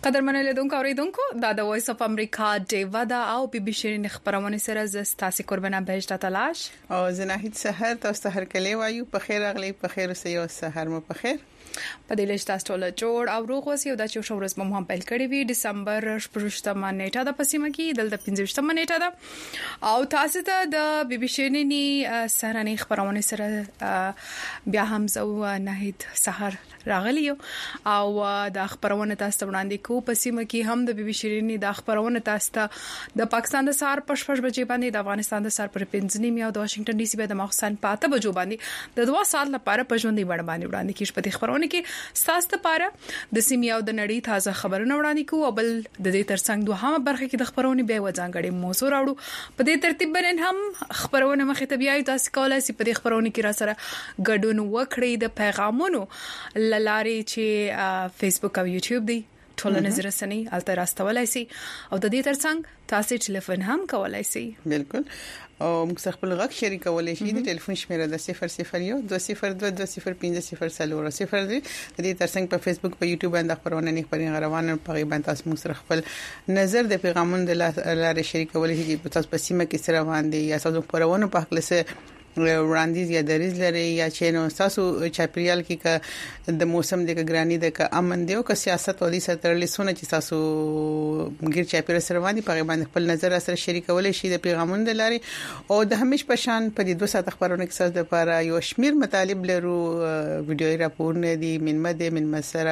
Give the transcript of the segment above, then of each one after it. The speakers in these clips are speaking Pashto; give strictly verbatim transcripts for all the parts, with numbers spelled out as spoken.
قدرمنه لیدونکو اوریدونکو دا د وایس اف امریکا ډیوا دا او بي بي شيرین خبرونه سره ز تاسو قربانه بهشت تلاش او زناهید سحر تاسو هر کله وایو په خیر اغلی په خیر سه یو سحر مو په خیر په دې لښت تاسو ټول جوړ او روغ اوسئ او دا چې شو ورځ مو هم پیل کړی وي دسمبر شپږشتمه نیټه د پسیمه کې دلته پنځشتمه نیټه ده او تاسو ته د بي بي شيرین سره نه خبرونه سره بیا هم زو ناهید سحر راغلی او د خبرونه تاسو وړاندې کو پسیمه کې هم د بي بي شيرین د خبرونه تاسو د پاکستان د سار پښپښ بجې باندې د افغانستان د سار پر پنځنیم او د واشنگټن ډي سي به د مخسن پاته بجو باندې د دوه سال لپاره پښوندې وړ باندې وړاندې کیږي په خبرونه کې ستاسو لپاره د سیمې او د نړۍ تازه خبرونه وړاندې کو او بل د دې ترڅنګ دوه برخه کې د خبرونه به وځانګړي موضوع راوړو په دې ترتیب باندې هم خبرونه مخې ته بیا تاسو کولای شئ په دې خبرونه کې را سره ګډون وکړئ د پیغامونو لارې چې فیسبوک او یوټیوب دی ټولنیز رسنۍ الته راستولای شي او د دې ترڅنګ تاسو ټلیفون هم کولای شئ بالکل او موږ خپل غږ شریکولای شئ د ټلیفون شمیره د صفر صفر یو دوه صفر دوه دوه صفر پنځه صفر څلور صفر دی د دې ترڅنګ په فیسبوک په یوټیوب باندې خبرونه نه خبري روانه په غیبت تاسو موږ سره خپل نظر د پیغامونو د لارې شریکولای شئ په تاسو په سیمه کې سره باندې یا تاسو خبرونه په خپل سره وړاندیز یا دریز لري یا چې نو تاسو چاپریال کې ک د موسم د ګرانی د ک امن دیو ک سیاست او د سترلې سونه چې تاسو غیر چاپریال سره باندې په باندې خپل نظر سره شریکول شي د پیغامونو د لاري او د همیش پشان په دې دوه ساعت خبرونه کې تاسو لپاره یو شمیر مطالب لرو ویډیو راپورونه دي من مده من مسره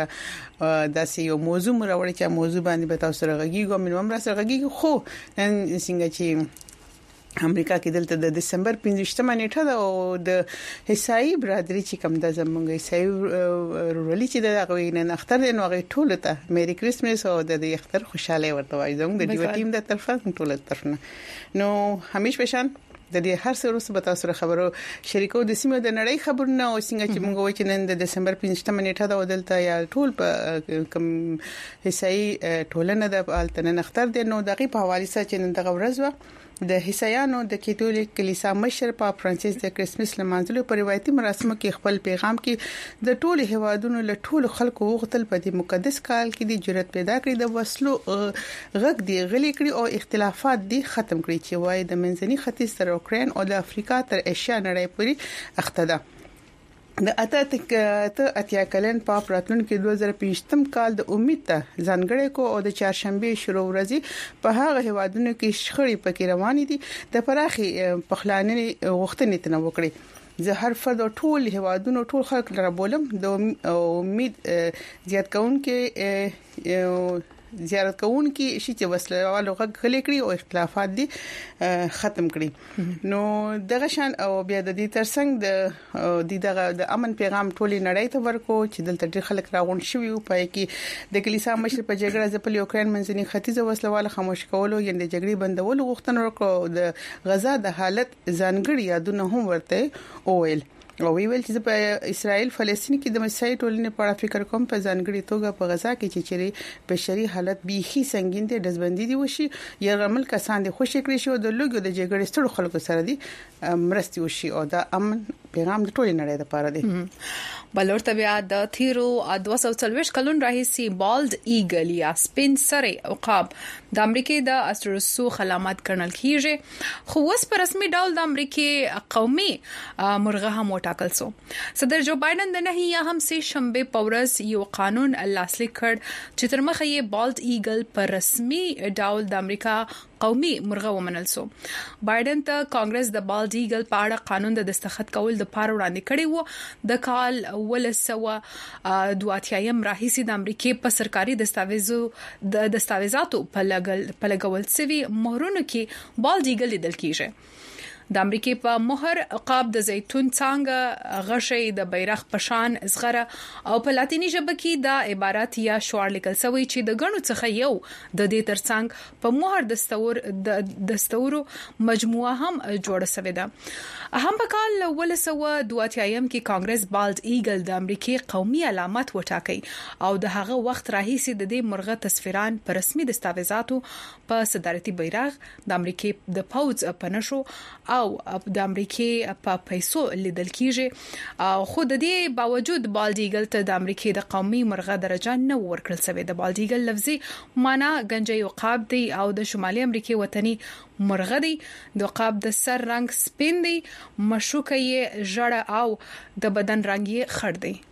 داسې یو موضوع مروړي چې موضوع باندې به تاسو سره غږیږو من هم سره غږیږو خو نن څنګه چې امریکا کې دلته د دسمبر پنځشتمه نیټه ده او د حسائی برادری چې کوم د زمونږ حسائی ورولي چې د غوینه اختر د نوغه ټوله ته میری کرسمس او د اختر خوشاله ورته وایي زموږ د دیو ټیم د طرفه ټوله طرفه نو همیش بشان د دې هر څه وروسته به تاسو سره خبرو شریکو د سیمه د نړۍ خبرونه او څنګه چې موږ وایو چې نن د دسمبر پنځشتمه نیټه ده دلته یا ټول په کوم حسائی ټولنه د التنن اختر د نو دغه په حواله سره چې نن دغه ورځ و د حسایانو د کاتولیک کلیسا مشر پاپ فرانسیس د کرسمس لمانځلو په روایتي مراسمو کې خپل پیغام کې د ټولو هوادونو له ټولو خلکو وغوښتل په دې مقدس کال کې د جرأت پیدا کړي د وسلو غږ دی غلي کړي او اختلافات دي ختم کړي چې وایي د منځني ختیځ تر اوکرين او د افریقا تر ایشیا نړۍ پورې اخته ده د اتاتک ته اتیا کلن پاپ راتلون کې دوه زره پنځم کال د امید ته ځانګړی کو او د چهارشنبه شروع ورځي په هغه هوادونو کې شخړې پکې روانې دي د پراخي پخلانې غوښتنې تنو وکړي زه هر فرد او ټول هوادونو ټول خلک لره بولم د امید زیات کون کې زیارت کوون کې شي چې وسلوالو غږ خلې کړی او اختلافات دي ختم کړي نو دغه شان او بیا د دې ترڅنګ د دغه د امن پیغام ټولې نړۍ ته ورکو چې دلته ډېر خلک راغون شوي او پای کې د کلیسا مشر په جګړه ځپل یوکرين منځني ختیځ وسلوال خاموش کولو یا د جګړې بندولو غوښتنه وکړه د غزا د حالت ځانګړي یادونه هم ورته اویل او ویل چې په اسرائیل فلسطین کې د مسیحي ټولنې په اړه فکر کوم په ځانګړي توګه په غزا کې چې چیرې بشري حالت بيخي سنگین دي دزبندي دي وشي یا غمل کسان دي خوشی کړی شو د لوګو د جګړې ستړو خلکو سره دي مرستي وشي او دا امن پیغام د ټولې نړۍ لپاره دی بلور طبيعه د تیرو دوه سوه څلوېښت کلون راهیسي بالد ایګل یا سپین سره عقاب د امریکای د استرسو علامات ګڼل کیږي خو اوس په رسمي ډول د امریکای قومي مرغه هم وټاکل شو صدر جو بایدن د نه یا هم سه شنبه پورس یو قانون لاسلیک کړ چې تر مخه یې بالد ایګل په رسمي ډول د امریکا قومي مرغه ومنل شو بایدن ته کانګرس د بالد ایګل په اړه قانون د دستخط کول د پاره وړاندې کړی وو د کال ولسوه دواتیایم راهیسي د امریکای په سرکاري دستاویزو د دستاویزاتو په لګل په لګول سوي مهرونو کې بالد ایګل لیدل کیږي د امریکای په مهر عقاب د زیتون څنګه غشي د بیرغ پشان زغره او په لاتینی ژبه کې د عبارت یا شعار لیکل شوی چې د غنو څخه یو د دې ترڅنګ په مهر دستور د دستورو مجموعه هم جوړه شوې ده هم په کال ولسوه دواتیایم کې کانګرس بالد ایګل د امریکای قومي علامت وټاکي او د هغه وخت راهیسي د دې مرغه تصویران په رسمي دستاویزاتو په صدارتي بیرغ د امریکای د پوز په نشو او د امریکای په پیسو لیدل کیږي او خو د دې باوجود بالډ ایګل ته د امریکای د قومي مرغه درجه نه ورکړل شوې. د بالډ ایګل لفظي معنی گنجي عقاب دی او د شمالي امریکای وطني مرغه دی. د عقاب د سر رنگ سپین دی، مشوکه یې ژړ او د بدن رنگ یې خړ دی.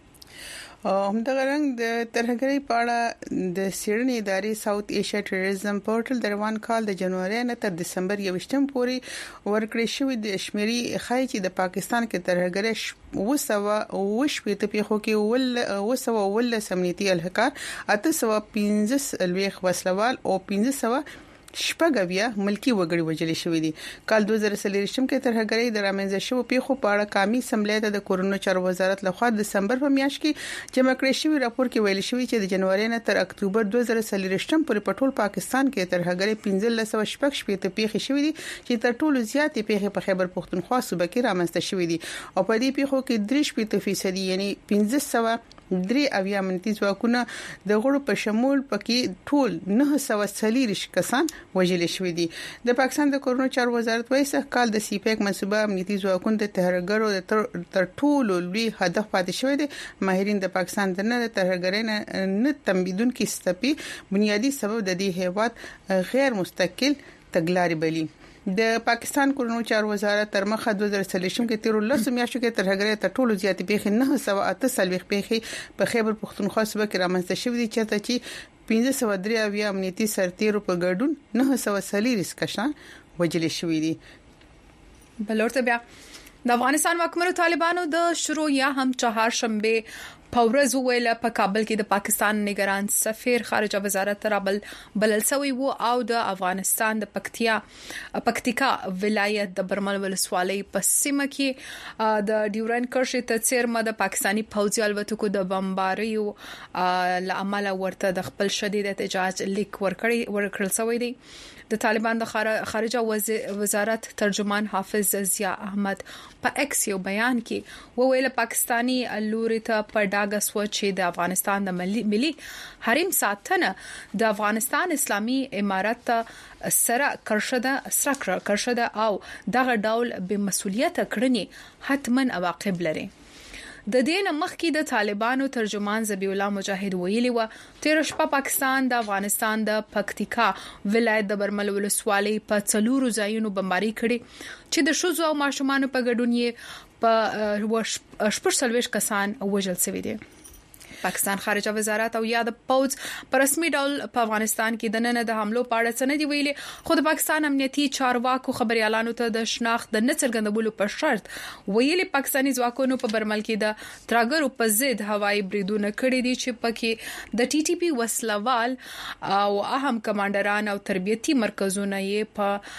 همدغه رنګ د ترهګرۍ په اړه د سیډني ادارې ساوث ایشیا ټوریزم پورټل د روان کال د جنوري نه تر دسمبر یوشتم پورې ورکړې شوې د شمیري خای چې د پاکستان کې ترهګرۍ وسوه وشپې ته پیخو کې ول وسوه ول سمنيتي الحکار اته سو پنځه لويخ وسلوال او پنځه سو شپږویا ملکی وګړي وجل شوې دي. کال دوه زره څلورم کې ترهګرۍ د رامنځته شو پیخو په اړه قومي سملې د کورونو چارو وزارت لخوا د دسمبر په میاشت کې جمع کړی شوی راپور کې ویل شوی چې د جنوري نه تر اکتوبر دوه زره څلورم پورې په ټول پاکستان کې ترهګرۍ پنځه سوه شپږ شپږ پیښې شوې دي چې تر ټولو زیاتې پیښې په خیبر پختونخوا صوبه کې رامنځته شوې دي او په دې پیښو کې درې شپږ فیصد یعنی پنځه سوه درې اویا منتي ځواکونه د غړو په شمول پکې ټول نه سوه څلور کسان وژل شوې دي. د پاکستان د کورونو چارو وزارت وايي چې کال د سی پیک منسوبه امنیتي ځواکونو د ترهګرو تر ټولو لوی هدف پاتې شوی دی. ماهرین د پاکستان د نه ترهګرۍ نه تنبیدونکو ستپي بنیادی سبب د دې هیواد غیر مستقل تګلارې بلی. د پاکستان کورونو چارو وزارت تر مخه دوه زره څلورم کې تیر لس میاشتو کې ترهګرۍ ته ټولو زیاتې پیښې نه سوه اته سلويخ پیښې په خیبر پختونخوا صوبه کې رامنځته شوې دي چې پنځه سوه درې اویا امنیتي سرتیرو په ګډون نه سوه څلور کسان وژل شوې دي. بلورته بیا د افغانستان حکومت طالبانو د شروع یا هم چهارشنبه پورز ویل په کابل کې د پاکستان نگران سفیر خارجه وزارت رابل بلل سوی وو او د افغانستان د پکتیا پکتیکا ولایت د برمل ولسوالۍ په سیمه کې د ډیورن کرښې ته څیرمه د پاکستانی پوځي الوتکو د بمباریو لامل ورته د خپل شدید احتجاج لیک ورکړی ورکړل سوی دی. د طالبان د خارجه وزارت ترجمان حافظ ضیا احمد په ایکس یو بیان کې وویل پاکستانی لوري ته په ډاګه سو چې د افغانستان د ملي حریم ساتنه د افغانستان اسلامي امارت سره کرشده سره کرشده او دغه ډول به مسؤلیت کړنی حتما عواقب لري. د دین مخکې د طالبانو ترجمان ذبیح الله مجاهد ویلي و تیر شپه پاکستان د افغانستان د پکتیکا ولایت د برمل ولسوالۍ په څلورو ځایونو بمباري کړي چې د شوزو او ماشومان په ګډون یې په شپږ سلويش کسان وژل شوي دي. پاکستان خارجه وزارت او یا د پوز پر رسمي ډول په افغانستان کې د نن د حملو په اړه څه نه دی ویلي خو د پاکستان امنیتي چارواکو خبريالانو ته د شناخت د نڅرګندولو په شرط ویلي پاکستاني ځواکونو په برمل کې د تراګرو په ضد هوایي بریدونه کړي دي چې پکې د ټي ټي پی وسلوال او اهم کمانډران او تربیتي مرکزونه یې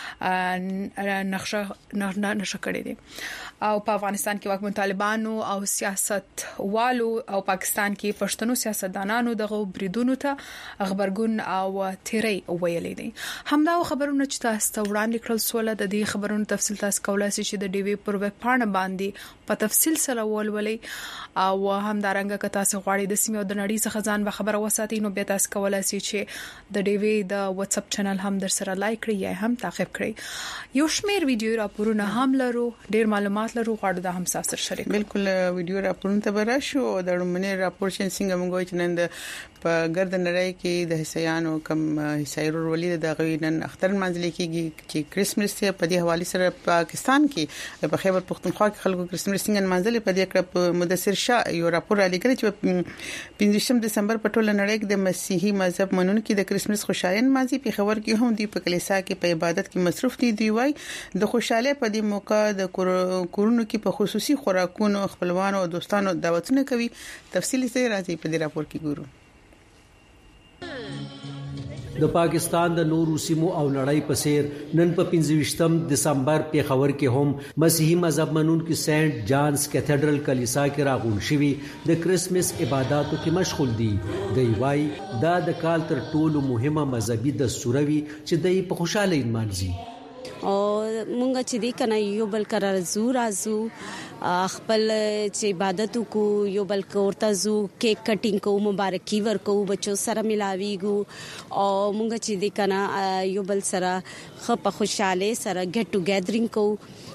په نقشه نشه کړي دي او په افغانستان کې واکمن طالبانو او سیاست والو او پاکستان کې پښتنو سیاستدانانو دغه بریدونو ته خبرګون او تیری ویلې دي. همدا خبرونه چې تاسو ته وړاندې کړل سول د دې خبرونو تفصیل تاسو کولای شئ چې د ډي وی پر ویب پاڼه باندې په تفصیل سره ولولئ او همدارنګه که تاسو غواړئ د سیمې او د نړۍ څخه ځان به خبر وساتئ نو بیا تاسو کولای شئ چې د ډي وی د واتس اپ چینل هم در سره لایک کړئ یا هم تعقیب کړئ. یو شمیر ویډیو راپورونه هم لرو، ډیر معلومات لرو، غواړو د هم سره شریک. بالکل ویډیو راپورونه ته براشو د لمنې راپور چې څنګه موږ چې نن د په ګرد نړۍ کې د حسیانو کم حسایرور ولید د غوینن اختر منځلي کې چې کرسمس ته په دې حواله سره پاکستان کې په خیبر پختونخوا کې خلکو کرسمس څنګه منځلي په دې کړه مدثر شاه یو راپور را لګل چې پنځم دسمبر په ټوله نړۍ کې د مسیحي مذهب منونکو د کرسمس خوشاله مازی په خبر کې هم دی په کلیسا کې په عبادت کې مصروف دي دی وای د خوشاله په دې موقع د کورونو کې په خصوصي خوراکونو خپلوانو او دوستانو دعوتونه کوي. تفصیلی سره راځي په دې راپور کې ګورو. د پاکستان د نورو سیمو او نړۍ په سیر نن په پنځه دسمبر په خبر کې هم مسیحي مذهب منونکو سینټ جانز کیتھیډرل کلیسا کې راغون شوي د کرسمس عبادتو کې مشغول دي. دی وای دا د کال تر ټولو مهمه مذهبي دستوروي چې دای په خوشاله مانځي او مونږ چې دی کنه یو بل قرار زور ازو خپل چې عبادت کو یو بل کوړتا زو کیک کټینګ کو مبارکي ورکو بچو سره ملاویګو او مونږ چې دی کنه یو بل سره خپ خوشاله سره ګټ ټو ګیدرینګ کو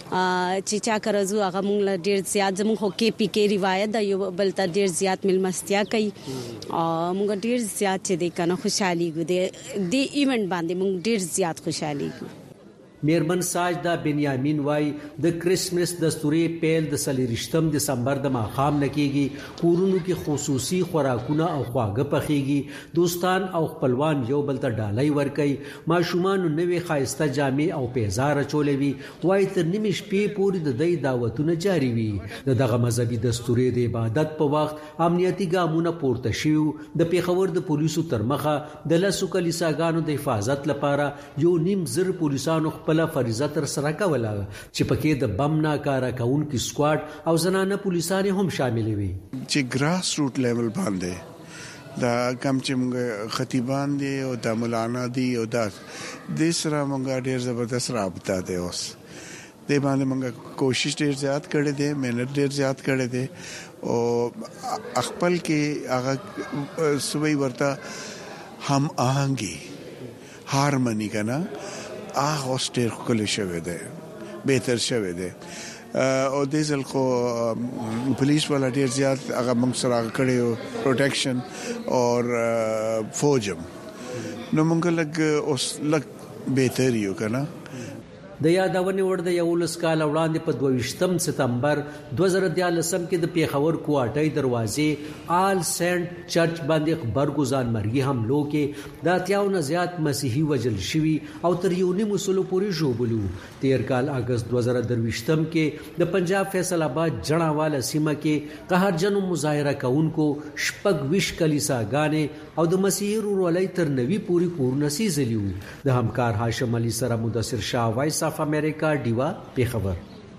چې چا کرزو هغه مونږ ډیر زیات زموږ هو کې پی کې روایت د یو بل ته ډیر زیات ملمستیا کوي او مونږ ډیر زیات چې د کنه خوشحالي ګو دي د ایونت باندې مونږ ډیر زیات خوشحالي ګو. میرمن ساجدا بنیامین وای د کریسمس دستوري پیل د سلیریشتم دسمبر د ماخام نکېږي کورونو کې خصوصي خوراکونه او خواږه پخېږي دوستان او خپلوان یو بل ته ډالۍ ورکوي ماشومان نوې خایسته جامې او پیزار چولوي وای تر نیمه شپې پورې د دې دعوتونه جاری وي دغه مذهبي دستوري د عبادت په وخت امنیتي ګامونه پورته شیو د پیښور د پولیسو تر مخه د لاسو کلیساګانو د حفاظت لپاره یو نیم زر پولیسانو خپل فریضه تر سره کوله چې پکې د بم ناکاره کونکي سکواډ او زنانه پولیسان هم شامل وي چې ګراس روټ لیول باندې دا کم چې موږ خطیبان دي او د مولانا دي او د د سره موږ ډېر زبردست رابطه ده اوس د باندې موږ کوشش ډېر زیات کړې ده مهنت ډېر زیات کړې ده او خپل کې هغه سوي ورته هم آهنګي هارمونی کنا هغه ستیر کول شوی دی بهتر شوی دی او د ځل خو پولیس ولا ډیر زیات هغه موږ سره کړیو پروټیکشن او فوجم نو موږ لګ اوس لګ بهتر یو کنه د یادونې وړ د یولس کال وړاندې په دویشتم سپتمبر دوه زره دیارلسم کې د پیښور کوارټۍ دروازې آل سینټ چرچ باندې خبرګزار مرګي حملو کې د اتیاونه زیات مسیحي وجل شوي او تر یو نیم سلو پورې ژوبلو تیر کال اگست دوه زره درویشتم کې د پنجاب فیصل آباد جړاواله سیمه کې قهرجنو مظاهره کوونکو شپږ ویش کلیساګانې او د مسیحي ورولۍ تر نوي پورې کورونه سیزلیو د همکار هاشم علي سره مدثر شاه وایس اف امریکا دیوا پیښور.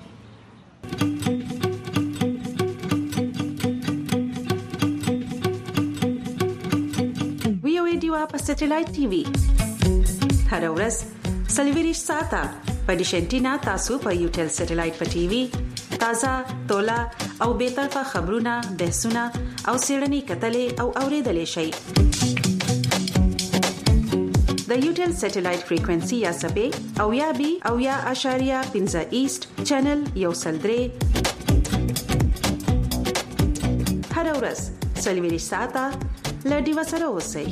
وی او ای دیوا په سټلایټ ټي وي هر ورځ سلیویریش ساته په ډیشنټینا تاسو په یوټل سټلایټ په ټي وي تازه تولا او به طرفه خبرونه بحثونه او سیړنی کتلې او اوریدلې شي د یوټل سټلایټ فریکوئنسي یا سبې او یا بي او یا اشاریه پنځه ایست چینل یو سلدري هر ورځ سلیویریش ساته لډي وسره اوسئ.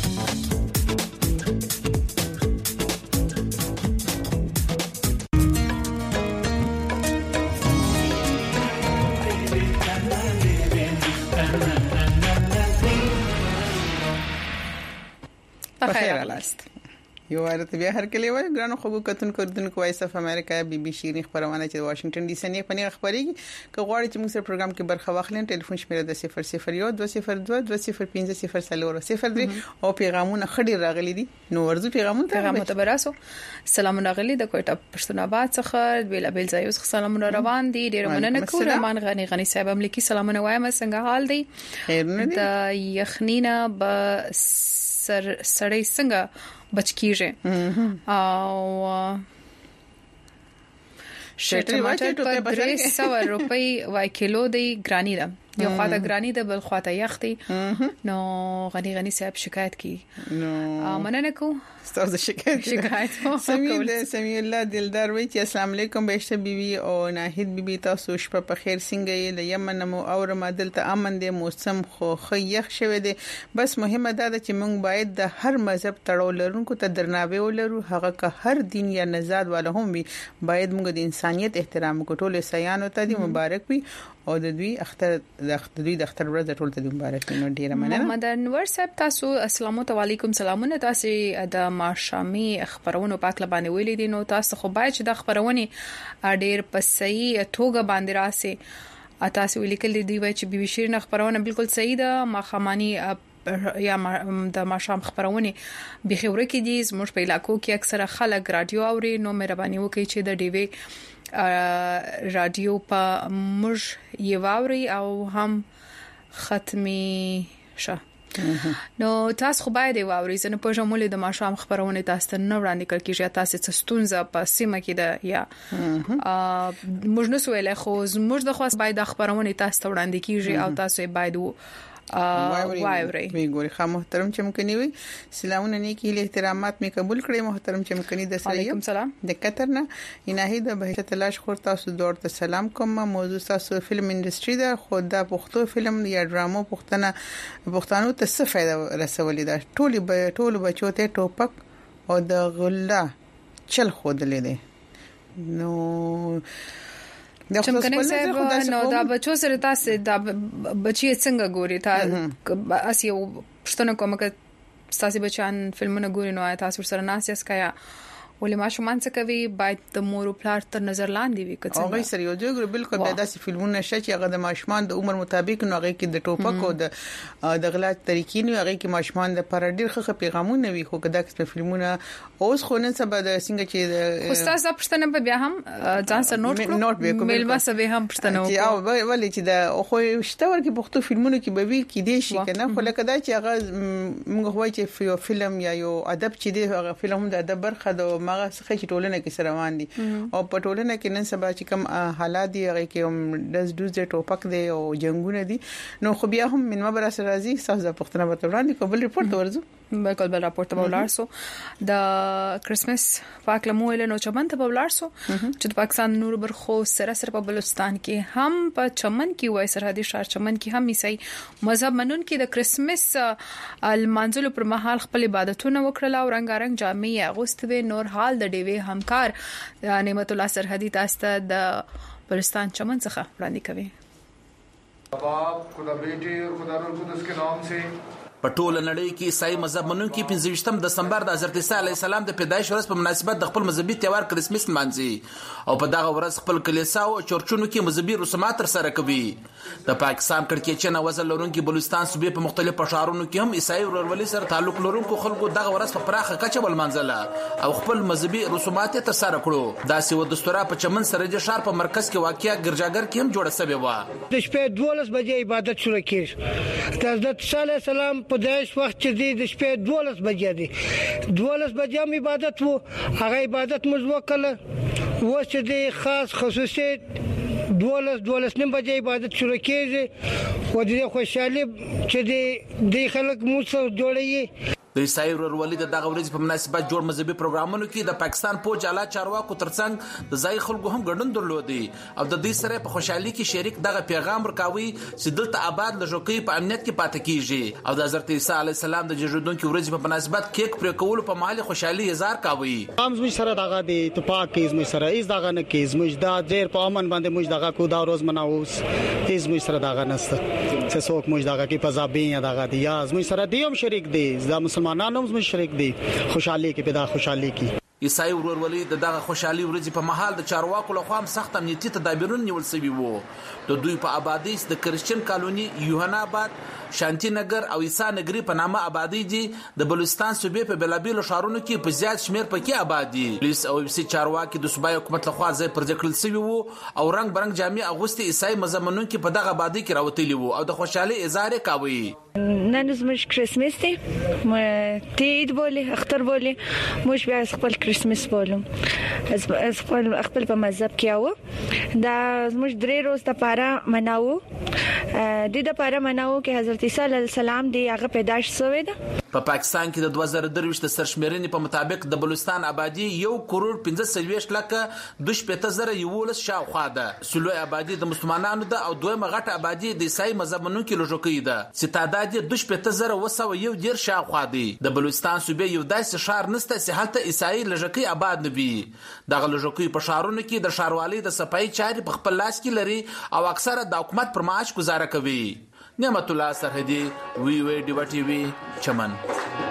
بخیر الاست یو ورته بیا هر کله وای ګرانو خو کتون کوردونکو وایس اف امریکا بي بي شيرين خبرونه چې واشنگټن ډي سي نه پني خبريږي که غواړئ چې موږ سره پروګرام کې برخه واخلئ ټلیفون شمیره د صفر صفر یو دوه صفر دوه دوه صفر پنځه صفر صفر صفر او پیغامونه خډي راغلي دي نو ورځو پیغامونه پیغامونه ته براسو سلام راغلي د کوټه پښتون آباد څخه بیل بیل ځایوس سلامونه روان دي ډیر مننه کوم رحمان غنی غنی صاحب امریکي سلامونه وایم څنګه حال دی د یخنینا ب سر سړی څنګه بچکیږي او شټماټر په درې سوه روپۍ وای کیلو دی ګرانی ده یو خواته ګرانی ده بل خواته یختي نو غنی غنی صاحب شکایت کی نو مننه کو ستاسو شکایت شکایت سمي سمي الله دلدار وی چې السلام علیکم بهشته بیبي او ناهید بیبي تاسو شپه په خیر څنګه یې د یمن مو اور مدل ته امن دي موسم خو خیخ شوه دي بس مهمه ده چې موږ باید د هر مذهب تړاو لرونکو ته درناوی ولرو هغه که هر دین یا نژاد والا هم وي باید موږ د انسانيت احترام وکړو ټول سیانو ته دي مبارک وي او د دوی اختر د دوی د اختر ورځ ټول ته مبارک وي نو ډیره مننه محمد انور صاحب تاسو السلام علیکم سلامونه تاسو د ماشامي خبرونو پاک لبانه ویلې دي نو تاسو خو باید چې د خبرونه ډیر په صحیح توګه باندې راسي تاسو ولیکل دي وای چې بي بي شيرين خبرونه بالکل صحیح ده ماخمانی یا د ماشام خبرونه بخوره کې دي زموږ په علاقو کې اکثره خلک رادیو اوري نو مهرباني وکړئ چې د ډیوي رادیو په موږ یووري او هم ختمي شه نو تاسو خو باید واوري زنه په جمله د ماشام خبرونه تاسو نه وړاندې کړ کیږي تاسو څه ستونزه په سیمه کې ده یا موږ نو سوال خو موږ د خاص باید خبرونه تاسو وړاندې کیږي او تاسو باید واوري وی ګوري خا محترم چمکني وي سلامونه نیکی له احترامات می قبول کړی محترم چمکني د سره علیکم سلام د قطر نه انهي د بهشت تلاش خور تاسو دور ته سلام کوم موضوع تاسو فلم انډستری دا خود د پښتو فلم یا ډرامو پښتنه پښتنو ته څه فائدہ رسولې ده ټولي به ټول بچو ته ټوپک او د غلا چل خود لیدي نو چمکنه صاحب نو دا بچو سره تاسو دا بچي څنګه ګوري تا اسی پښتنه کومه ک تاسو بچان فلمونه ګوري نو تاسو سره ناسیس کیا ولې ما شومان څه کوي باید د مور او پلار تر نظر لاندې وي کڅ هغه سره یو ځای بالکل پیدا سي فلمونه شې هغه د ماشومان د عمر مطابق نو هغه کې د ټوپک او د د غلا طریقې نو هغه کې ماشومان د پر ډیر ښه پیغامونه وي خو کدا کې فلمونه اوس خو نن سبا د څنګه چې استاد پښتنه په بیا هم ځان سره نوٹ کړو ملوا سبه هم پښتنه وکړو او ولې چې د خو شته ورکه پښتو فلمونه کې به وی کې دي شي کنه خو لکه دا چې هغه موږ وایو چې یو فلم یا یو ادب چې دی هغه فلم د ادب برخه د هغه څخه چې ټولنه کې سره روان دي او په ټولنه کې نن سبا چې کوم حالات دي هغه کې هم دز دوز ټوپک دي او جنگونه دي نو خو بیا هم منما بر سره راځي تاسو د پښتنه په وړاندې کوبل ریپورت ورزو بالکل بل راپورټ په ولارسو د کرسمس پاک لمویل نو چمن ته په ولارسو چې د پاکستان نور برخو سره سره په بلوچستان کې هم په چمن کې وای سرحدي شهر چمن کې هم عیسائی مذهب منون کې د کرسمس المنزل پر مهال خپل عبادتونه وکړل او رنگارنګ جامې اغوستوي نور حال د ډیوي همکار نعمت الله سرحدي تاسو د بلوچستان چمن څخه وړاندې کوي बाप खुदा बेटे और खुदा रूह कुदस के नाम से په ټول نړۍ کې عیسائی مذهب منونکي پنځه دسمبر د حضرت عیسی علیه السلام د پیدایش ورځ په مناسبت د خپل مذهبي تیوار کرسمس مانځي او په دغه ورځ خپل کلیسا او چرچونو کې مذهبي رسومات تر سره کوي د پاکستان کړکېچن وزن لرونکي بلوچستان صوبې په مختلفو ښارونو کې هم عیسائی ورورولي سره تعلق لرونکو خلکو دغه ورځ په پراخه کچه ولمانځله او خپل مذهبي رسومات تر سره کړو داسې و دستوره په چمن سره د شهر په مرکز کې واقعیا ګرځاګر کې هم جوړه شوې و د شپې دولس بجې عبادت شروع کیږي د حضرت عیسی علیه السلام په دایش وخت چې د شپې دولس بجې دي دولس بجې هم عبادت وو هغه عبادت موږ وکړه و چې د خاص خصوصي دولس دولس نیم بجې عبادت شروع کیږي و د خوشحالي چې د خلک موږ جوړي د عیسائی ورورولي د دغه ورځې په مناسبت جوړ مذهبي پروګرامونو کې د پاکستان پوج اعلی چارواکو ترڅنګ د ځای خلکو هم ګډون درلودي او د دې سره په خوشحالي کې شریک دغه پیغام ورکاوي چې دلته آباد لژوکي په امنیت کې پاتې کیږي او د حضرت عیسی علی السلام د جوړېدونکو ورځې په مناسبت کیک پرې کول په محل خوشحالي اظهار کاوي هم زموږ سره دغه د اتفاق کې زموږ سره ایز دغه نه کې زموږ د ډیر په امن باندې موږ دغه کو دا روز مناوس ایز موږ سره دغه نسته چې څوک موږ دغه کې پزابین یا دغه دی یا زموږ سره دی هم شریک دی د مسلمانانو هم شریک دی خوشحالي کې پیدا خوشحالي کې عیسائی ورورولي د دغه خوشحالي ورځې په محل د چارواکو لخوا هم سخت امنیتي تدابیرونه نیول شوي وو د دوی په آبادی د کرسچن کالونی یوهنا آباد شانتی نگر او عیسی نگری په نامه آبادی دي د بلوچستان صوبې په بلابیلو ښارونو کې په زیات شمیر پکې آبادي پولیس او سی چارواکي د صوبای حکومت لخوا ځای پر ځکړل شوی وو او رنگ برنګ جامې اغوستي عیسائی مزمنون کې په دغه آبادی کې راوتلی وو او د خوشحالي اظهار کوي نن زموږ کرسمس دی تید بولی اختر بولی موږ بیا خپل کرسمس بولم از خپل خپل په مذهب کې او دا زموږ درې روز د پاره مناو د دې لپاره مناو کې حضرت عیسی علیه السلام دی هغه پیدائش شوی ده په پاکستان کې د دوه زره درویشت د سرشمیرنې په مطابق د بلوچستان آبادی یو کروڑ پنځه سلويشت لکه دوه پته زره یولس شاوخوا ده سلوی آبادی د مسلمانانو ده او دویمه غټه آبادی د عیسائی مذهبونو کې لوژوکې ده چې تعداد یې دوه پته زره وسو یو ډیر شاوخوا دی د بلوچستان صوبې یو داسې شهر نسته چې هلته عیسائی لوژوکې آباد نه وي دغه لوژوکې په شهرونو کې د ښاروالۍ د صفایي چارې په خپل لاس کې لري او اکثره د حکومت پر معاش گزاره کوي نعمت الله سرحدي وی وی ډیو ټي وی چمن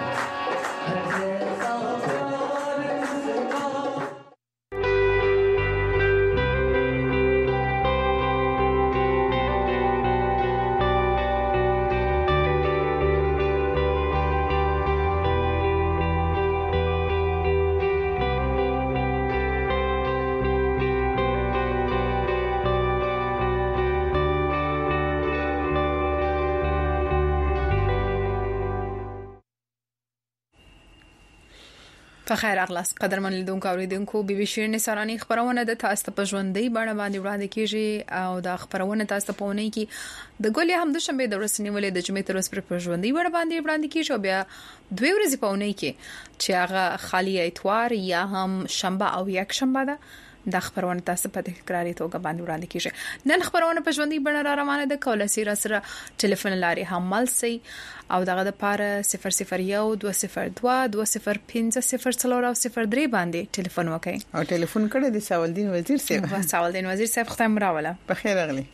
په خیر اغلاس قدرمن لیدونکو اوریدونکو بي بي شيرین ساراني خبرونه د تاسو په ژوندۍ بڼه باندې وړاندې کیږي او د خبرونه تاسو په ونی کې د ګولې هم د شنبه د ورځې ولې د جمعې تر ورځې په ژوندۍ بڼه باندې وړاندې کیږي او بیا دوه ورځې په ونی کې چې هغه خالی اتوار یا هم شنبه او یک شنبه ده د خبرونه تاسو په تکراري توګه باندې وړاندې کیږي نن خبرونه په ژوندۍ بڼه را روانه ده کوله سره سره ټلیفون لاري هم مل سي او دغه د پاره صفر صفر یو دوه صفر دوه دوه صفر پنځه صفر څلور او صفر درې باندې ټلیفون وکړئ او ټلیفون کړه د سوالدین وزیر صاحب سوالدین وزیر صاحب ختم راوله په خیر اغلی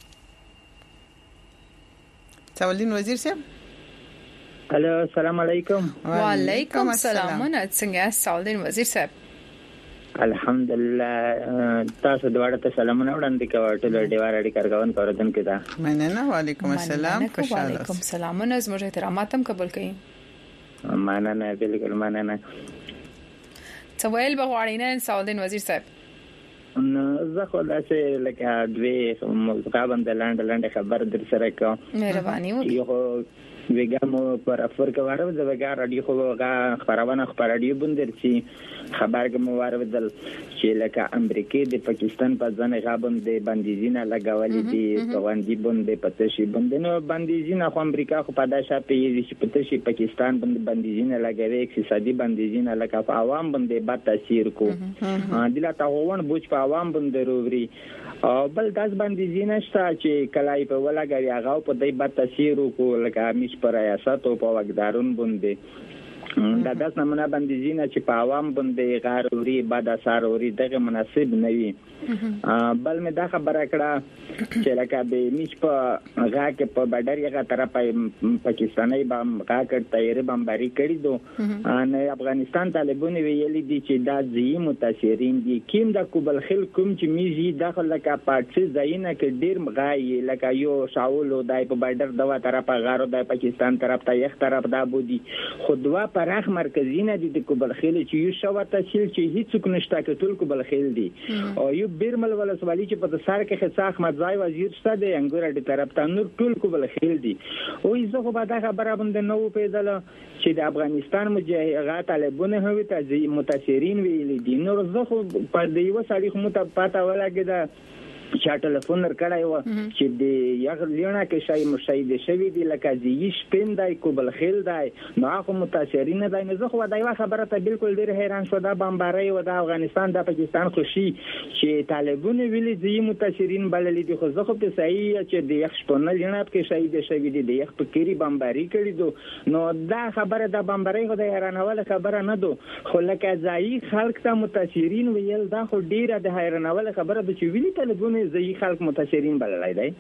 سوالدین وزیر صاحب الو السلام علیکم وعلیکم السلام څنګه سوالدین وزیر صاحب الحمدلله تاسو دواړه ته سلامونه وړاندې کوم ټول ډیوار اړي کارګون کوردن کړه مننه وعلیکم السلام خوشاله وعلیکم السلام زموږ احترامات هم قبول کړئ مننه بالکل مننه سوال بغواړی نه سوالدین وزیر صاحب نو زه خو داسې لکه دوی موضوع باندې لاندې لاندې خبر در سره کوم مهرباني وکړئ ویګامو پر افریقا واره د وګا رادیو خو غا خبرونه خبرډیو بندرسي خبر کوم واره بدل چې لکه امریکای د پاکستان په ځنه غابم د بندیزینه لګولې دي توغندي بندې پتشي بندې نو بندیزینه خو امریکا خو په داسه پیږي چې پتشي پاکستان باندې بندیزینه لګوي اقتصادي بندیزینه لکه په عوام باندې بد تاثیر کو دله تاوون بوج په عوام باندې ورووري او بل داس بندیزینه شته چې کلای په ولګوي هغه په دې بد تاثیر کو لکه مش پر ریاست او په وګدارون باندې دا داس نمونه بندیزینه چې په عوام باندې غاروري بد اثر اوري دغه مناسب نه وي بل مې دا خبره کړه چې لکه به مش په غا کې په بډر یغه طرفه پاکستاني بم غا کړ تیرې بمباري کړی دو ان افغانستان طالبان ویلي دي چې دا ځي متاثرین دي کیم د کوبل خل کوم چې میږي داخل لکه پاتې ځایونه کې ډیر مغای لکه یو شاول دای په بډر دوا طرفه غارو د پاکستان طرف ته یخ طرف دا بودي خودوا پراخ مرکزینه دي د کوبل خل چې یو شو تحصیل چې هیڅ نشته کې ټول کوبل خل دي او یو بیرمل ولسوالۍ چې په سر کې خص احمد ځای وزیر شته د انګور د طرف ته نور ټول کوبل خل دي او زه خو به دا خبره باندې نو پیدل چې د افغانستان مجاهدات طالبونه هوی ته متاثرین ویل دي نور زه خو په دیو سړي خو مت پاته ولګید چا ټلیفون ورکړای و چې د یغ لیونه کې شای مشاهده شوی دی لکه زی شپین دای کوبل خیل دای نو هغه متاثرین دای نه زه خو دای خبره ته بالکل ډیر حیران شو دا بمباري و د افغانستان د پاکستان خوشي چې طالبون ویلي زی متاثرین بللی دي خو زه خو په صحیح چې د یغ شپونه لیونه کې شهید شوی دی د یغ فکری بمباري کړی دو نو دا خبره د بمباري خو د حیرانول خبره نه دو خو لکه ځای خلک ته متاثرین ویل دا خو ډیره د حیرانول خبره د چې ویلي طالبون زي خلک متاثرین بللای دی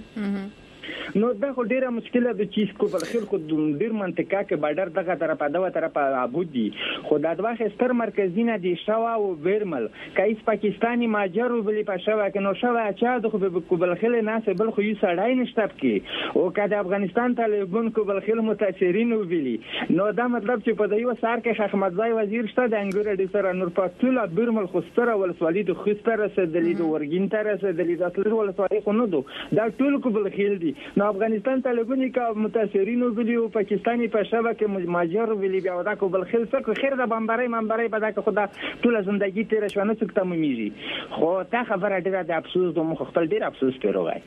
نو دا خو ډیره مشکله د چیز کو بل خیر خو ډیر منطقه کې بارډر دغه طرفه دغه طرفه ابودي خو د دغه ستر مرکزینه دي شوا او ورمل کایس پاکستانی ماجر وبلی په شوا کې نو شوا چا د خو کو بل خیر نه سه بل خو یو سړای نشته کې او کله افغانستان طالبان کو بل خیر متاثرین وبلی نو دا مطلب چې په دایو سار کې احمد ځای وزیر شته د انګور د سره نور پاتوله ورمل خو ستر ولسوالۍ د خو ستر رسیدلې د ورګین تر رسیدلې د اصل ولسوالۍ خو نه دو دا ټول کو بل خیر دي نو افغانستان طالبان کې متاثرین وبلی او پاکستانی په شبا کې ماجر وبلی بیا دا کو بل خیر څه خیر د بمباري بمباري په دا کې خدا ټول ژوندۍ تیر شو نه څه تم میږي خو تا خبره ډیره د افسوس د مخ خپل ډیر افسوس پیروغای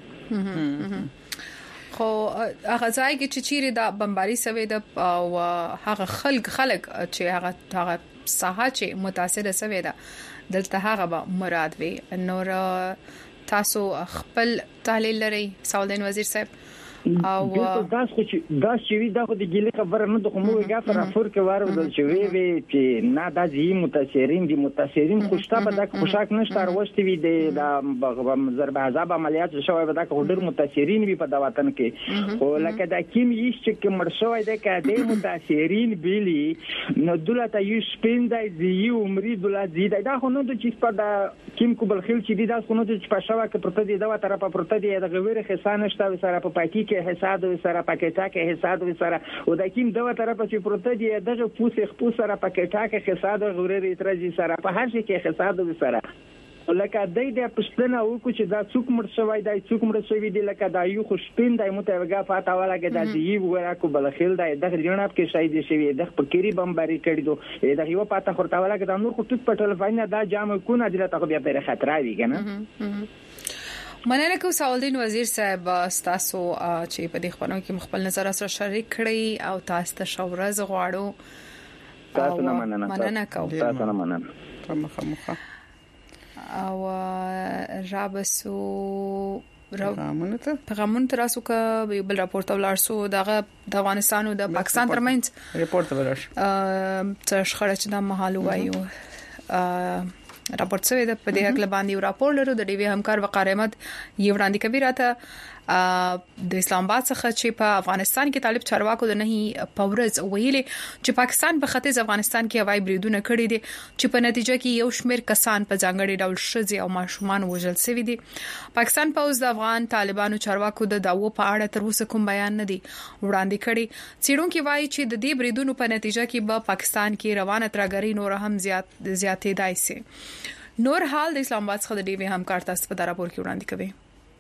خو هغه ځای کې چې چیرې د بمباري سوي د او هغه خلک خلک چې هغه هغه ساحه چې متاثر سوي ده دلته هغه به مراد وي نور تاسو خپل تحلیل لري سوالدین وزیر صاحب او دا چې دا چې دا خو د ګیلې خبره نه د کومه غافر افور کې واره ودل چې وی وی چې نه د زی متاثرین دي متاثرین خوشته به د خوشاک نشته وروستي وی د ضرب عذاب عملیات شوی به د ډیر متاثرین وی په د وطن کې خو لکه د کیم یش چې مرشوي د کده متاثرین بیلی نو دولت یو سپین د زی عمرې دولت زی دا خو نو د چې په د کیم کوبل خل چې دی دا خو نو د چې په شوا کې پرته دی دا طرفه پرته دی د غویر خسانه شته سره په پاکي کې حساب سره پکېټا کې حساب سره او د کیم دغه طرفه چې پروت دی دغه پوسې خپو سره پکېټا کې حساب غوړې اترځي سره په هر شي کې حساب سره لکه دای د پښتنه وکړو چې دا څوک مړ شوی دی څوک مړ شوی دی لکه دا یو خو شپین دی متوګه فاته ولا کې د دی وګړه کو بلخیل دی د جناب کې شاید شوی د فقيري بمباري کړی دو دا یو پاته خورته ولا کې د نور خو ټوټ پټل فاینه دا جام کو نه دی ته بیا پر خطر وي کنه مننه کو سوالدین وزیر صاحب تاسو چې په دې خبرو کې خپل نظر سره شریک کړی او تاسو ته شورز غواړو تاسو نه مننه مننه کوم تاسو نه مننه مخه او رابسو پیغامونه ته پیغامونه تراسو کا یو بل راپورټ ولرسو دغه د افغانستان او د پاکستان ترمنځ ریپورت ولرش ا څه خړچ د محل وایو راپورټ څه د په دې حق لباندې یو راپور لرو د ډي وی همکار وقار احمد یو وړاندې کوي راته د اسلام آباد څخه چې په افغانستان کې طالب چارواکو د نه پورز ویلي چې پاکستان په ختیځ افغانستان کې هوایي بریدونه کړي دي چې په نتیجه کې یو شمېر کسان په ځانګړي ډول شذ او ماشومان وژل شوي دي پاکستان پوز د افغان طالبانو چارواکو د داوو په اړه تر اوسه کوم بیان نه دی وړاندې کړي څېړونکو وایي چې د دې بریدونو په نتیجه کې په پاکستان کې روانه ترګری نور هم زیات زیاتې دای سي نور حال د اسلام آباد څخه د ډي وی همکار تاسو په راپور کې وړاندې کوي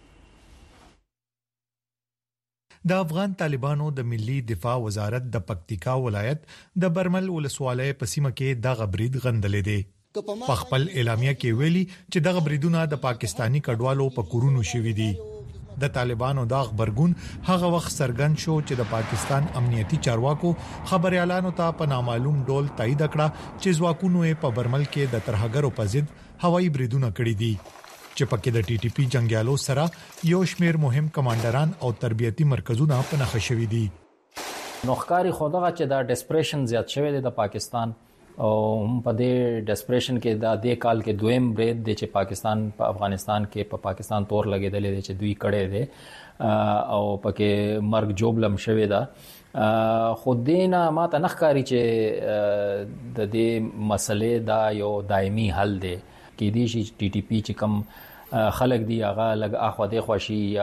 د افغان طالبانو د ملي دفاع وزارت د پکتیکا ولایت د برمل ولسوالۍ په سیمه کې د غبرید غندلې دي په خپل اعلامیه کې ویلي چې د غبریدونه د پاکستانی کډوالو په کورونو شوي دي د طالبانو د خبرګون هغه وخت سرګن شو چې د پاکستان امنیتي چارواکو خبريالانو ته په نامعلوم ډول تایید کړه چې ځواکونو په برمل کې د ترهګرو په ضد هوایي بریدونه کړي دي چې پکې د ټي ټي پی جنگیالو سره یو شمیر مهم کمانډران او تربیتی مرکزونه په نخښه شوي دي نوښکاری خودغه چې دا ډیسپریشن زیات شوی دی د پاکستان او په دې ډیسپریشن کې د دې کال کې دویم برید دی چې پاکستان په افغانستان کې په پاکستان تور لګیدل دي چې دوی کړي دي او پکې مرګ جوبلم شوی دا خو دینا ماته نخکاری چې د دې مسلې دا یو دایمي حل دی کې دي چې ټي ټي پی چې کم خلک دی هغه لګ اخو د خوشي یا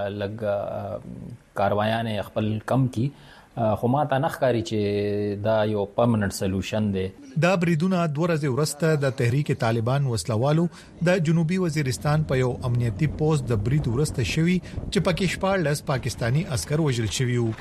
لګ کاروایان خپل کم کی خو ماته نخکاری چې دا یو پرمننت سولوشن دی دا بریدونه دوه ورځې ورسته د تحریک طالبان وسلوالو د جنوبي وزیرستان په یو امنیتي پوسټ د برید ورسته شوی چې پکې شپږ پاکستانی عسكر وژل شوی وو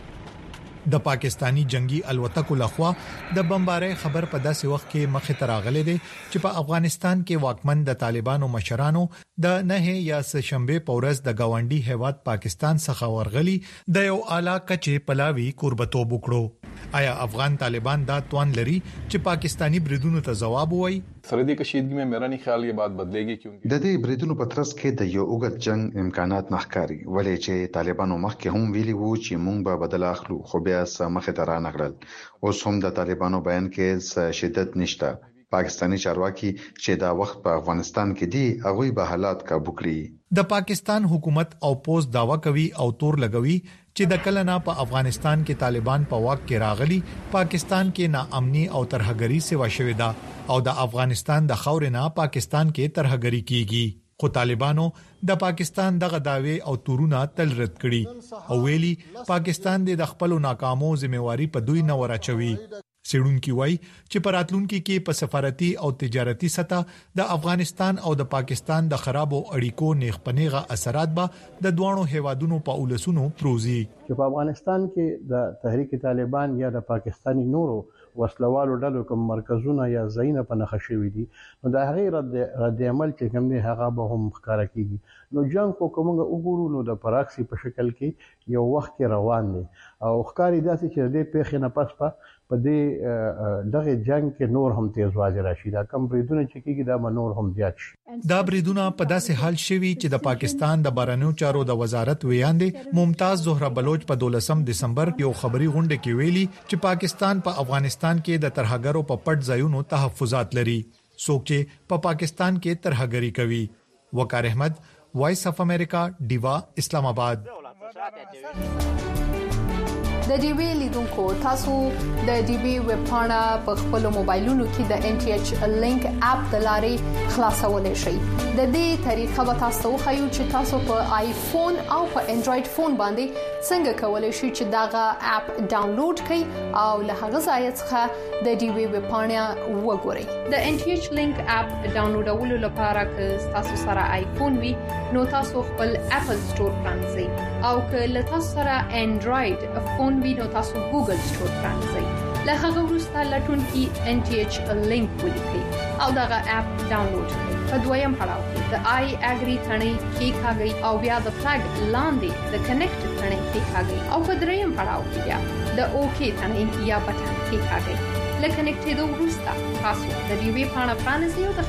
د پاکستانی جنگي الوتکو لخوا د بمبارۍ خبر په داسې وخت کې مخه تراغله دي چې په افغانستان کې واکمن د طالبانو مشرانو د نه یا شنبه پورز د گاونډي هیواد پاکستان څخه ورغلي د یو اعلی کچې پلاوی قربتوب وکړو آیا افغان طالبان دا توان لري چې پاکستانی بریدونو ته جواب وایي سرحدی کشیدگی میں میرا نہیں خیال یہ بات بدلے گی کیونکہ د دې بریدونو په ترڅ کې د یو اوږد جنگ امکانات نخکاری ولې چې طالبانو مخکې هم ویلي وو چې مونږ به بدل اخلو خو بیا سمخه تر نه غړل اوس هم د طالبانو بیان کې شدت نشته پاکستانی چارواکي چې دا وخت په افغانستان کې دي هغه به حالات کابو کړي د پاکستان حکومت او پوز داوا کوي او تور لګوي چې د کلنا په افغانستان کې طالبان په واک کې راغلي پاکستان کې ناامني او ترهګری سیوا شوې ده او د افغانستان د خاورې نه پاکستان کې ترهګری کیږي خو طالبانو د پاکستان دغه داوی او تورونه تل رد کړي او ویلي پاکستان د خپل ناکامو ذمہواری په دوی نه ورچوي سړونکي وای چې پراتلونکو کې په سفارتي او تجارتي سطح د افغانستان او د پاکستان د خرابو اړیکو نیغ پنیغه اثرات به د دوانو هیوادونو په اولسونو پروزي چې په افغانستان کې د تحریک طالبان یا د پاکستانی نورو وسلوالو ډلو کوم مرکزونه یا ځایونه په نخښه شوي دي نو د هغې رد رد عمل چې کوم دی هغه به هم ښکاره کیږي نو جنګ خو کومه وګورو نو د پراکسي په شکل کې یو وخت کې روان دی او ښکاری داسې چې د پیښې نه پس په په دې دغه جنگ کې نور هم تیزوالی راشي دا کم بریدونه چې کیږي دا نور هم زیات شي دا بریدونه په داسې حال شوي چې د پاکستان د بهرنیو چارو د وزارت ویاندې ممتاز زهره بلوچ په دولسم دسمبر یو خبري غونډه کې ویلي چې پاکستان په پا افغانستان کې د ترهګرو په پټ ځایونو تحفظات لري څوک چې په پا پاکستان کې ترهګری کوي وقار احمد وایس اف امریکا دیوا اسلام آباد د ډي وی لیدونکو تاسو د ډي وی ویب پاڼه په خپل موبایلونو کې د ان ټي ایچ لینک اپ د لارې خلاصولای شئ د دې طریقه به تاسو خو چې تاسو په آیفون او په انډراید فون باندې څنګه کولای شئ چې داغه اپ ډاونلوډ کړئ او له هغه ځای څخه د ډي وی ویب پاڼه وګورئ. د ان ټي ایچ لینک اپ ډاونلوډولو لپاره که تاسو سره آیفون وي نو تاسو خپل اپل سٹور پرانځئ او که له تاسو سره انډراید فون وي نو تاسو ګوګل سٹور پرانځئ. له هغه وروسته لټون کې ان ټي ایچ لینک ولیکئ او دغه اپ ډاونلوډ کړئ. په دویم پړاو کې د آی اګری ثنې کې کاږئ او بیا د فلګ لاندې د کنیکټ ثنې کې کاږئ او په دریم پړاو کې بیا د اوکی ثنې یا بټن کې کاږئ. لکه کنیکټ کېدو وروسته تاسو د ډي وی پاڼه پرانیزئ او